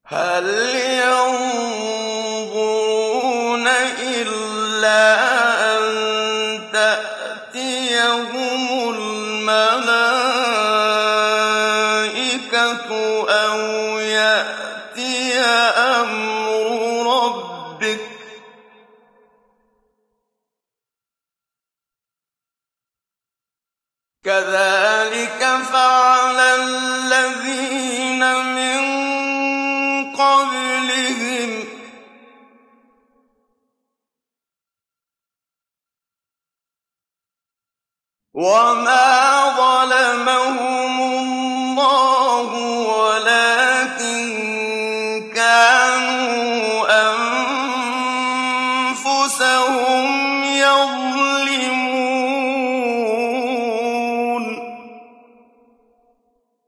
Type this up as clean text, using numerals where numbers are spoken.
هَلْ يَنظُرُونَ إِلَّا أَن تَأْتِيَهُمُ الْمَلَائِكَةُ أَوْ يَأْتِيَ أَمْرُ رَبِّكَ ۚ كَذَٰلِكَ فَعَلَ الَّذِينَ مِن قَبْلِهِمْ ۚ وَمَا